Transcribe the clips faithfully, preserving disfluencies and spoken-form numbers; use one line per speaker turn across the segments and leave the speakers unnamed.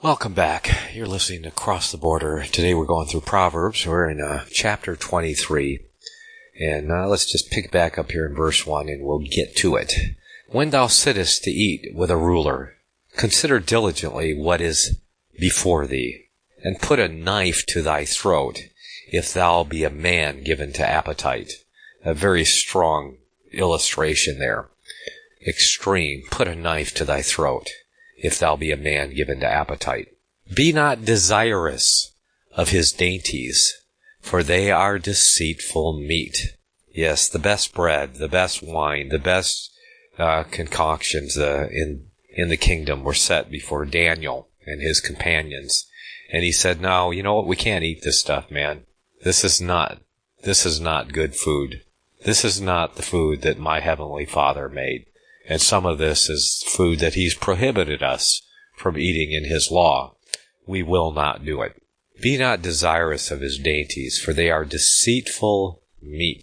Welcome back. You're listening to Cross the Border. Today we're going through Proverbs. We're in uh, chapter twenty-three. And uh, let's just pick back up here in verse one and we'll get to it. When thou sittest to eat with a ruler, consider diligently what is before thee, and put a knife to thy throat, if thou be a man given to appetite. A very strong illustration there. Extreme. Put a knife to thy throat, if thou be a man given to appetite. Be not desirous of his dainties, for they are deceitful meat. Yes, the best bread, the best wine, the best uh, concoctions uh, in in the kingdom were set before Daniel and his companions. And he said, no, you know what, we can't eat this stuff, man. This is not, this is not good food. This is not the food that my heavenly Father made. And some of this is food that he's prohibited us from eating in his law. We will not do it. Be not desirous of his dainties, for they are deceitful meat.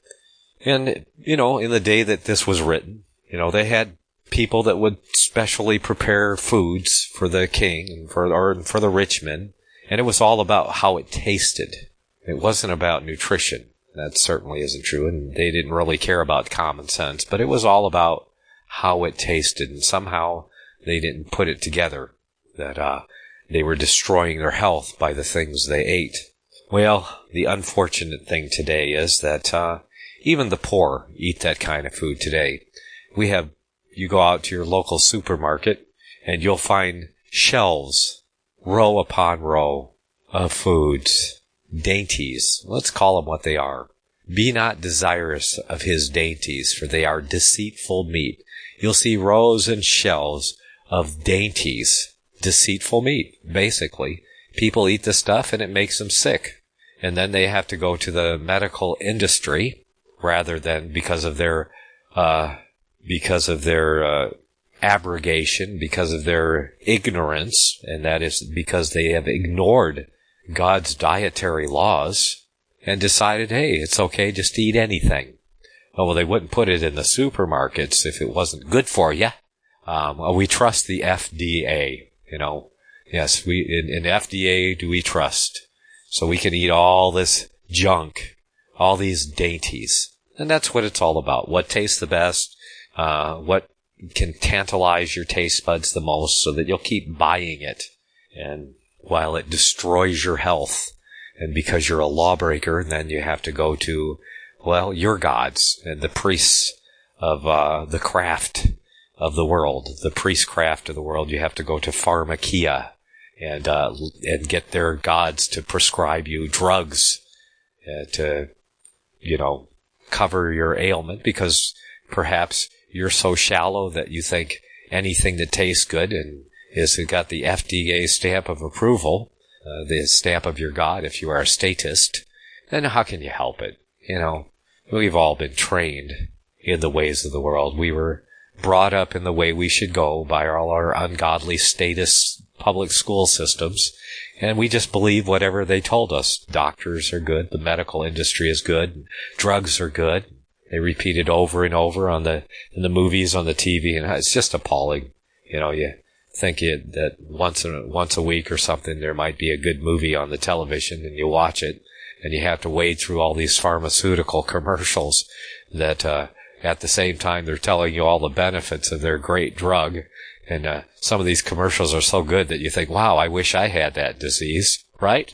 And, you know, in the day that this was written, you know, they had people that would specially prepare foods for the king and for, or for the rich men. And it was all about how it tasted. It wasn't about nutrition. That certainly isn't true. And they didn't really care about common sense. But it was all about how it tasted, and somehow they didn't put it together that uh they were destroying their health by the things they ate. Well, the unfortunate thing today is that uh even the poor eat that kind of food today. We have, you go out to your local supermarket and you'll find shelves, row upon row, of foods, dainties. Let's call them what they are. Be not desirous of his dainties, for they are deceitful meat. You'll see rows and shelves of dainties, deceitful meat, basically. People eat this stuff and it makes them sick. And then they have to go to the medical industry rather than because of their, uh, because of their, uh, abrogation, because of their ignorance, and that is because they have ignored God's dietary laws and decided, hey, it's okay just to eat anything. Oh, well, they wouldn't put it in the supermarkets if it wasn't good for you. Um, well, we trust the F D A, you know. Yes, we in, in F D A do we trust. So we can eat all this junk, all these dainties. And that's what it's all about. What tastes the best, uh, what can tantalize your taste buds the most so that you'll keep buying it. And while it destroys your health, and because you're a lawbreaker, then you have to go to, well, your gods and the priests of uh, the craft of the world, the priestcraft of the world. You have to go to pharmakia and uh, and get their gods to prescribe you drugs uh, to, you know, cover your ailment, because perhaps you're so shallow that you think anything that tastes good and is got the F D A stamp of approval, uh, the stamp of your God, if you are a statist, then how can you help it? You know, we've all been trained in the ways of the world. We were brought up in the way we should go by all our ungodly statist public school systems, and we just believe whatever they told us. Doctors are good, the medical industry is good, drugs are good. They repeat it over and over on the in the movies, on the T V, and it's just appalling. You know, you think it, that once a, once a week or something there might be a good movie on the television, and you watch it, and you have to wade through all these pharmaceutical commercials that uh, at the same time they're telling you all the benefits of their great drug. And uh, some of these commercials are so good that you think, wow, I wish I had that disease, right?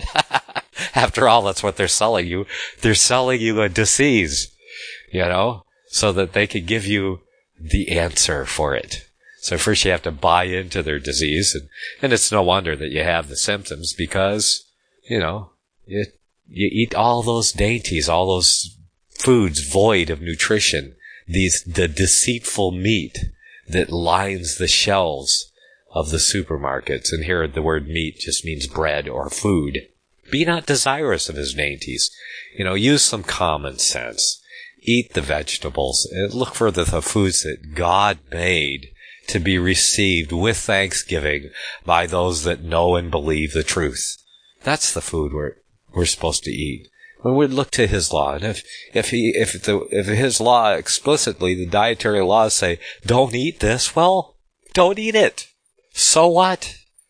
After all, that's what they're selling you. They're selling you a disease, you know, so that they can give you the answer for it. So first you have to buy into their disease, and, and it's no wonder that you have the symptoms, because, you know, you, you eat all those dainties, all those foods void of nutrition, these, the deceitful meat that lines the shelves of the supermarkets. And here the word meat just means bread or food. Be not desirous of his dainties. You know, use some common sense. Eat the vegetables and look for the, the foods that God made to be received with thanksgiving by those that know and believe the truth. That's the food we're, we're supposed to eat. We would look to his law, and if if he if the if his law explicitly, the dietary laws say don't eat this, well, don't eat it. So what?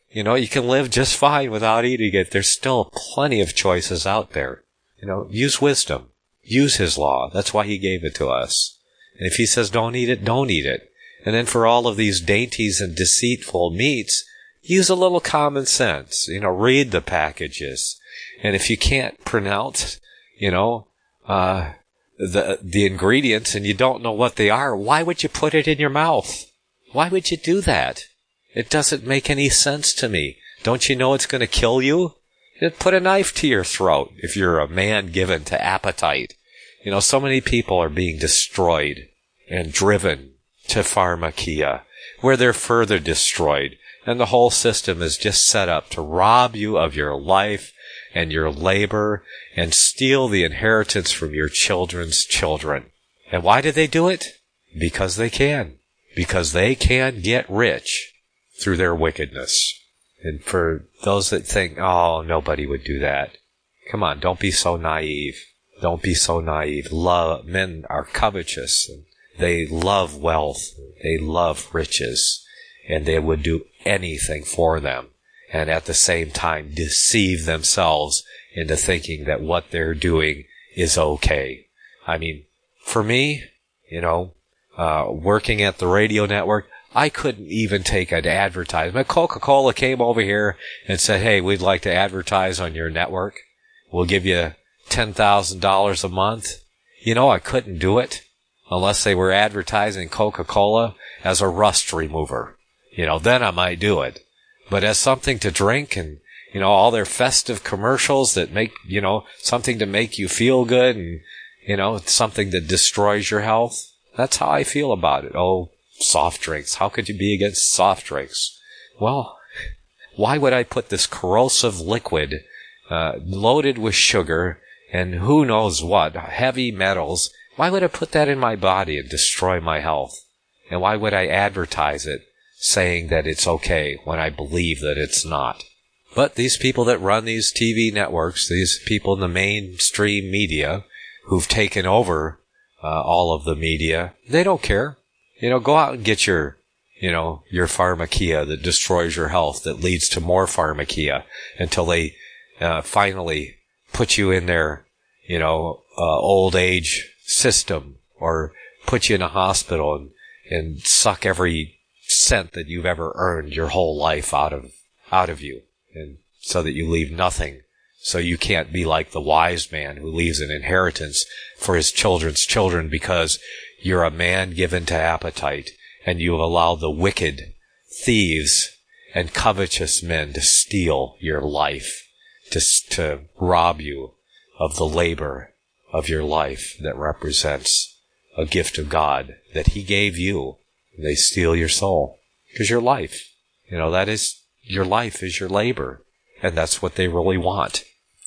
You know, you can live just fine without eating it. There's still plenty of choices out there. You know, use wisdom. Use his law. That's why he gave it to us. And if he says don't eat it, don't eat it. And then for all of these dainties and deceitful meats, use a little common sense. You know, read the packages. And if you can't pronounce, you know, uh, the, the ingredients and you don't know what they are, why would you put it in your mouth? Why would you do that? It doesn't make any sense to me. Don't you know it's going to kill you? You'd put a knife to your throat if you're a man given to appetite. You know, so many people are being destroyed and driven to pharmakia, where they're further destroyed. And the whole system is just set up to rob you of your life and your labor and steal the inheritance from your children's children. And why do they do it? Because they can. Because they can get rich through their wickedness. And for those that think, oh, nobody would do that. Come on, don't be so naive. Don't be so naive. Love, men are covetous. And they love wealth. They love riches. And they would do anything for them. And at the same time deceive themselves into thinking that what they're doing is okay. I mean, for me, you know, uh, working at the radio network, I couldn't even take an advertisement. Coca-Cola came over here and said, hey, we'd like to advertise on your network. We'll give you ten thousand dollars a month. You know, I couldn't do it unless they were advertising Coca-Cola as a rust remover. You know, then I might do it. But as something to drink and, you know, all their festive commercials that make, you know, something to make you feel good and, you know, something that destroys your health. That's how I feel about it. Oh, soft drinks. How could you be against soft drinks? Well, why would I put this corrosive liquid, uh, loaded with sugar and who knows what, heavy metals, why would I put that in my body and destroy my health? And why would I advertise it saying that it's okay when I believe that it's not? But these people that run these T V networks, these people in the mainstream media who've taken over uh, all of the media, they don't care. You know, go out and get your, you know, your pharmakia that destroys your health, that leads to more pharmakia until they uh, finally put you in their, you know, uh, old age system or put you in a hospital and, and suck every cent that you've ever earned your whole life out of, out of you. And so that you leave nothing. So you can't be like the wise man who leaves an inheritance for his children's children because you're a man given to appetite and you have allowed the wicked thieves and covetous men to steal your life, to, to rob you of the labor of your life that represents a gift of God that he gave you. They steal your soul because your life, you know, that is, your life is your labor and that's what they really want.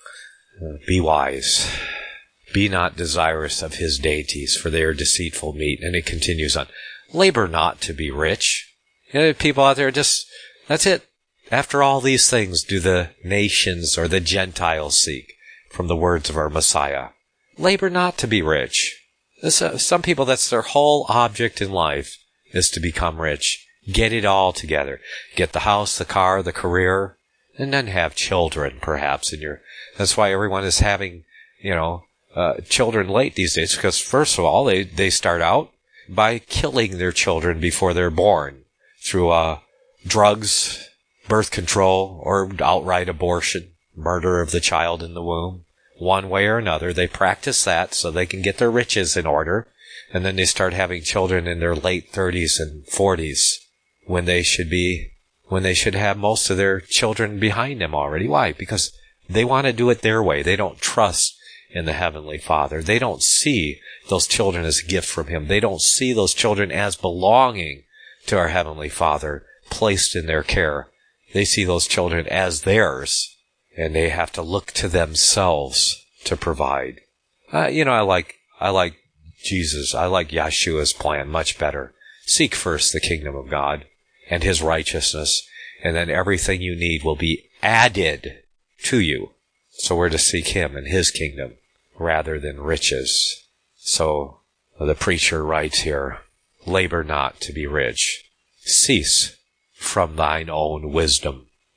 Uh, be wise. Be not desirous of his dainties, for they are deceitful meat. And it continues on. Labor not to be rich. You know, people out there just, that's it. After all these things do the nations or the Gentiles seek, from the words of our Messiah. Labor not to be rich. This, uh, some people, that's their whole object in life, is to become rich. Get it all together. Get the house, the car, the career, and then have children, perhaps. In your, that's why everyone is having, you know, uh, children late these days. Because first of all, they, they start out by killing their children before they're born through uh, drugs, birth control, or outright abortion, murder of the child in the womb. One way or another, they practice that so they can get their riches in order. And then they start having children in their late thirties and forties when they should be, when they should have most of their children behind them already. Why? Because they want to do it their way. They don't trust in the Heavenly Father. They don't see those children as a gift from him. They don't see those children as belonging to our Heavenly Father, placed in their care. They see those children as theirs, and they have to look to themselves to provide. Uh, you know, I like, I like Jesus, I like Yeshua's plan much better. Seek first the kingdom of God and his righteousness, and then everything you need will be added to you. So we're to seek him and his kingdom rather than riches. So the preacher writes here, labor not to be rich. Cease from thine own wisdom.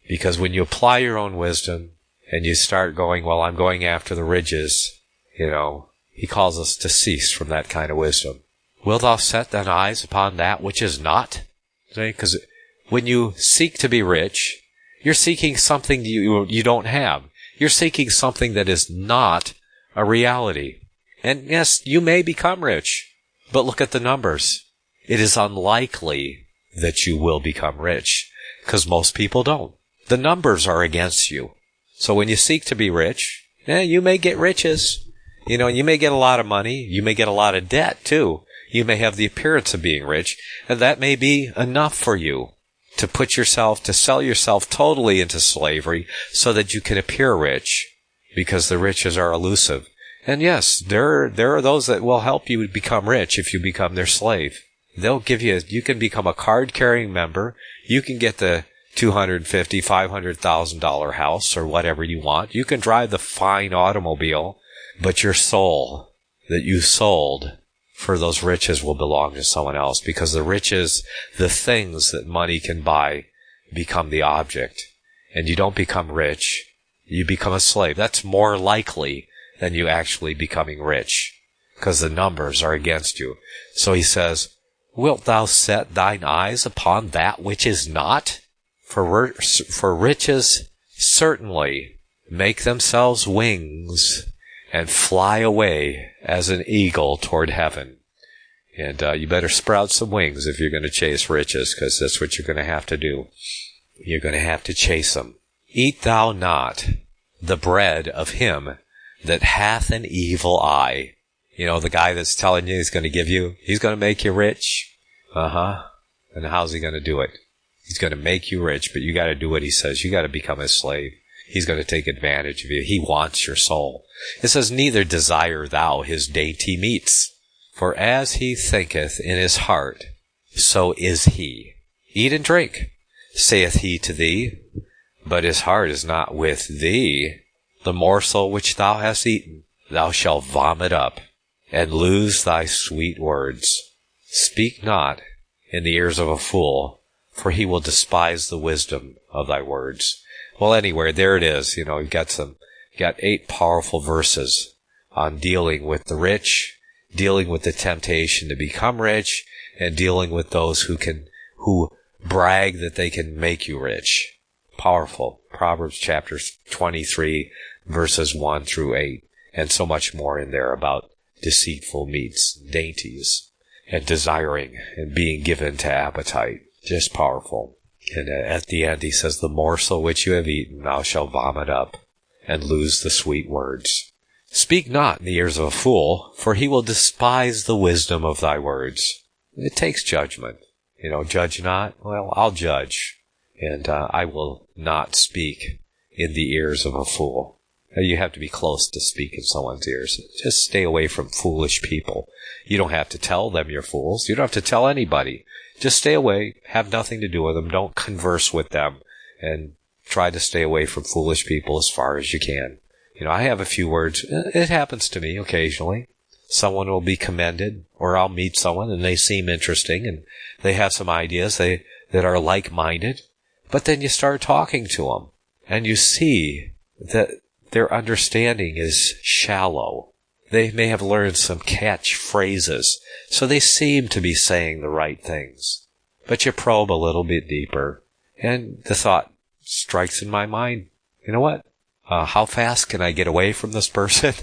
Because when you apply your own wisdom and you start going, well, I'm going after the ridges, you know, he calls us to cease from that kind of wisdom. Wilt thou set thine eyes upon that which is not? Because when you seek to be rich, you're seeking something you, you don't have. You're seeking something that is not a reality. And yes, you may become rich, but look at the numbers. It is unlikely that you will become rich, because most people don't. The numbers are against you. So when you seek to be rich, eh, you may get riches. You know, you may get a lot of money. You may get a lot of debt, too. You may have the appearance of being rich, and that may be enough for you to put yourself, to sell yourself totally into slavery so that you can appear rich, because the riches are elusive. And yes, there, there are those that will help you become rich if you become their slave. They'll give you, you can become a card-carrying member. You can get the two hundred fifty thousand dollars, five hundred thousand dollars house or whatever you want. You can drive the fine automobile, but your soul that you sold for those riches will belong to someone else, because the riches, the things that money can buy, become the object. And you don't become rich. You become a slave. That's more likely than you actually becoming rich, because the numbers are against you. So he says, wilt thou set thine eyes upon that which is not? For, for riches certainly make themselves wings and fly away as an eagle toward heaven. And uh, you better sprout some wings if you're going to chase riches, because that's what you're going to have to do. You're going to have to chase them. Eat thou not the bread of him that hath an evil eye. You know, the guy that's telling you he's going to give you, he's going to make you rich. Uh-huh. And how's he going to do it? He's going to make you rich, but you got to do what he says. You got to become his slave. He's going to take advantage of you. He wants your soul. It says, neither desire thou his dainty meats. For as he thinketh in his heart, so is he. Eat and drink, saith he to thee, but his heart is not with thee. The morsel which thou hast eaten, thou shalt vomit up, and lose thy sweet words. Speak not in the ears of a fool, for he will despise the wisdom of thy words. Well, anyway, there it is. You know, you've got some, you've got eight powerful verses on dealing with the rich, dealing with the temptation to become rich, and dealing with those who can, who brag that they can make you rich. Powerful. Proverbs chapter twenty-three, verses one through eight, and so much more in there about deceitful meats, dainties, and desiring and being given to appetite. Just powerful. And at the end he says, the morsel which you have eaten thou shalt vomit up, and lose the sweet words. Speak not in the ears of a fool, for he will despise the wisdom of thy words. It takes judgment. You know, judge not. Well, I'll judge, and uh, I will not speak in the ears of a fool. You have to be close to speak in someone's ears. Just stay away from foolish people. You don't have to tell them you're fools. You don't have to tell anybody. Just stay away. Have nothing to do with them. Don't converse with them. And try to stay away from foolish people as far as you can. You know, I have a few words. It happens to me occasionally. Someone will be commended, or I'll meet someone and they seem interesting and they have some ideas they that are like-minded. But then you start talking to them and you see that their understanding is shallow. They may have learned some catch phrases, so they seem to be saying the right things. But you probe a little bit deeper, and the thought strikes in my mind, you know what? Uh, how fast can I get away from this person?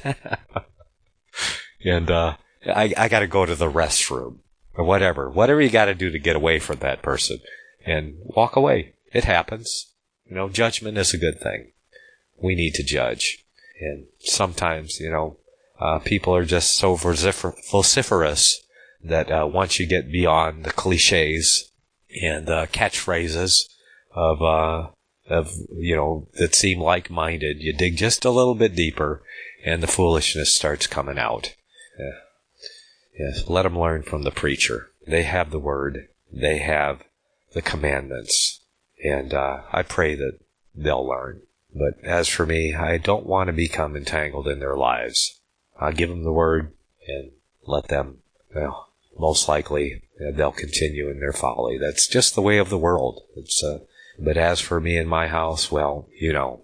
and uh, I, I got to go to the restroom, or whatever. Whatever you got to do to get away from that person, and walk away. It happens. You know, judgment is a good thing. We need to judge. And sometimes, you know, uh, people are just so vocifer- vociferous that uh, once you get beyond the cliches and uh, catchphrases of, uh, of, you know, that seem like-minded, you dig just a little bit deeper and the foolishness starts coming out. Yeah. Yes, let them learn from the preacher. They have the word. They have the commandments. And uh, I pray that they'll learn. But as for me, I don't want to become entangled in their lives. I'll give them the word and let them, well, most likely they'll continue in their folly. That's just the way of the world. It's uh, But as for me and my house, well, you know,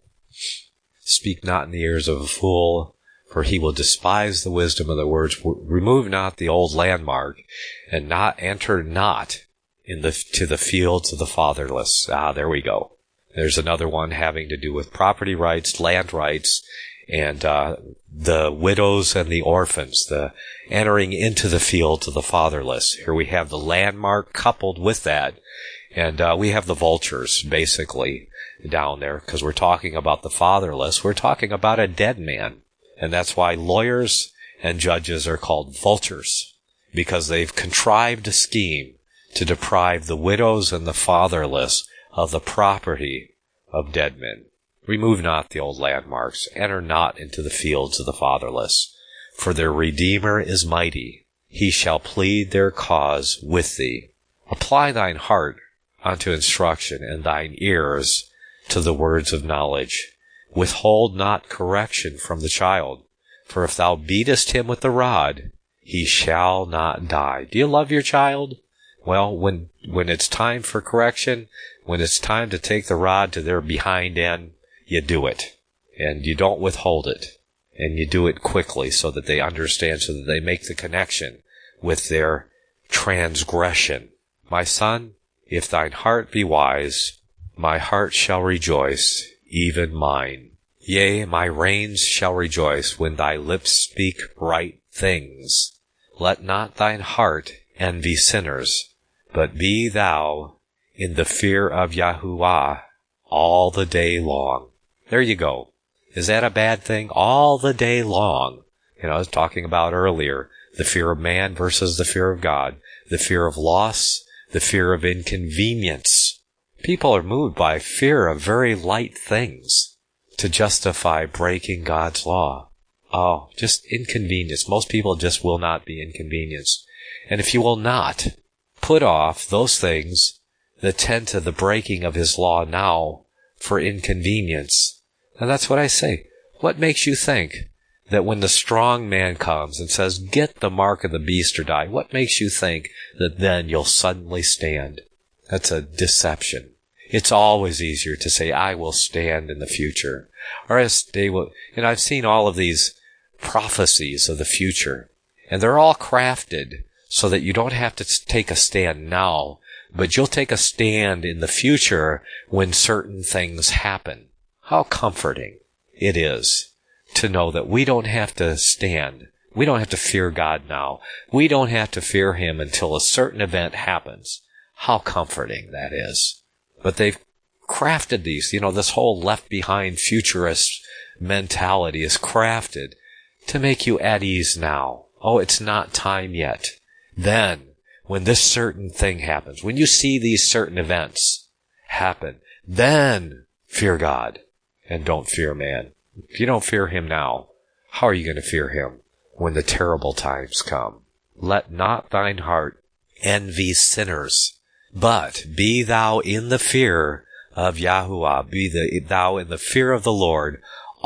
speak not in the ears of a fool, for he will despise the wisdom of the words. Remove not the old landmark, and not enter not in the to the fields of the fatherless. Ah, there we go. There's another one having to do with property rights, land rights, and uh, the widows and the orphans, the entering into the fields of the fatherless. Here we have the landmark coupled with that, and uh, we have the vultures, basically, down there, because we're talking about the fatherless. We're talking about a dead man, and that's why lawyers and judges are called vultures, because they've contrived a scheme to deprive the widows and the fatherless of the property of dead men. Remove not the old landmarks, enter not into the fields of the fatherless. For their Redeemer is mighty, he shall plead their cause with thee. Apply thine heart unto instruction, and thine ears to the words of knowledge. Withhold not correction from the child, for if thou beatest him with the rod, he shall not die. Do you love your child? Well, when when it's time for correction, when it's time to take the rod to their behind end, you do it, and you don't withhold it, and you do it quickly so that they understand, so that they make the connection with their transgression. My son, if thine heart be wise, my heart shall rejoice, even mine. Yea, my reins shall rejoice when thy lips speak right things. Let not thine heart envy sinners, but be thou in the fear of Yahuwah all the day long. There you go. Is that a bad thing? All the day long. You know, I was talking about earlier, the fear of man versus the fear of God, the fear of loss, the fear of inconvenience. People are moved by fear of very light things to justify breaking God's law. Oh, just inconvenience. Most people just will not be inconvenienced. And if you will not put off those things that tend to the breaking of his law now for inconvenience, and that's what I say. What makes you think that when the strong man comes and says, get the mark of the beast or die, what makes you think that then you'll suddenly stand? That's a deception. It's always easier to say, I will stand in the future. Or as they will, and I've seen all of these prophecies of the future, and they're all crafted so that you don't have to take a stand now, but you'll take a stand in the future when certain things happen. How comforting it is to know that we don't have to stand. We don't have to fear God now. We don't have to fear him until a certain event happens. How comforting that is. But they've crafted these, you know, this whole left behind futurist mentality is crafted to make you at ease now. Oh, it's not time yet. Then, when this certain thing happens, when you see these certain events happen, then fear God and don't fear man. If you don't fear him now, how are you going to fear him when the terrible times come? Let not thine heart envy sinners, but be thou in the fear of Yahuwah, be the, thou in the fear of the Lord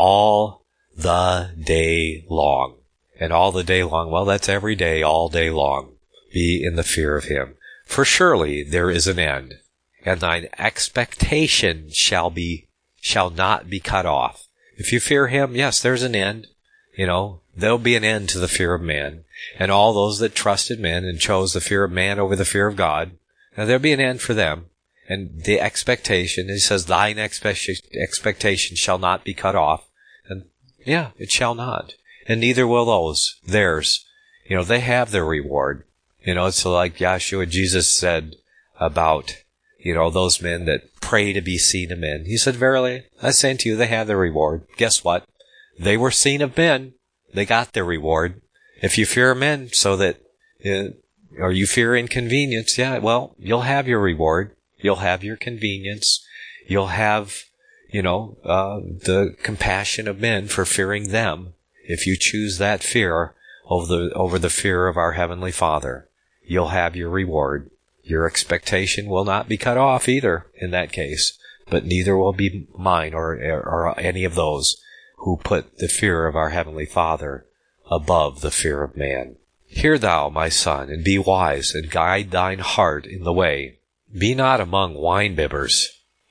all the day long. And all the day long, well, that's every day, all day long. Be in the fear of him. For surely there is an end, and thine expectation shall be, shall not be cut off. If you fear him, yes, there's an end. You know, there'll be an end to the fear of man. And all those that trusted men and chose the fear of man over the fear of God, now there'll be an end for them. And the expectation, he says, thine expectation shall not be cut off. And yeah, it shall not. And neither will those, theirs. You know, they have their reward. You know, it's like Yahshua, Jesus said about, you know, those men that pray to be seen of men. He said, verily, I say unto you, they have their reward. Guess what? They were seen of men. They got their reward. If you fear men so that, uh, or you fear inconvenience, yeah, well, you'll have your reward. You'll have your convenience. You'll have, you know, uh, the compassion of men for fearing them. If you choose that fear over the, over the fear of our Heavenly Father, you'll have your reward. Your expectation will not be cut off either in that case, but neither will be mine or, or any of those who put the fear of our Heavenly Father above the fear of man. Hear thou, my son, and be wise, and guide thine heart in the way. Be not among winebibbers,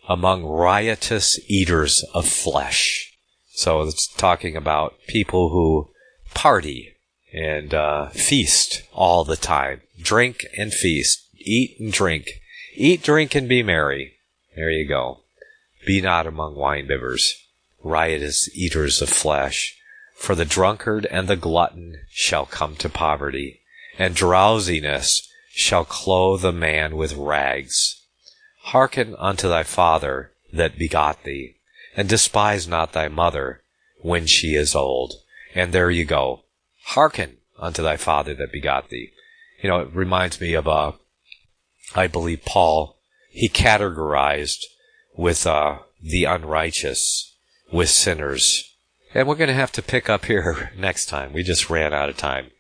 among riotous eaters of flesh. So it's talking about people who party and uh, feast all the time. Drink and feast. Eat and drink. Eat, drink, and be merry. There you go. Be not among winebibbers, riotous eaters of flesh. For the drunkard and the glutton shall come to poverty, and drowsiness shall clothe a man with rags. Hearken unto thy father that begot thee, and despise not thy mother when she is old. And there you go. Hearken unto thy father that begot thee. You know, it reminds me of, uh, I believe Paul, he categorized with uh, the unrighteous, with sinners. And we're going to have to pick up here next time. We just ran out of time.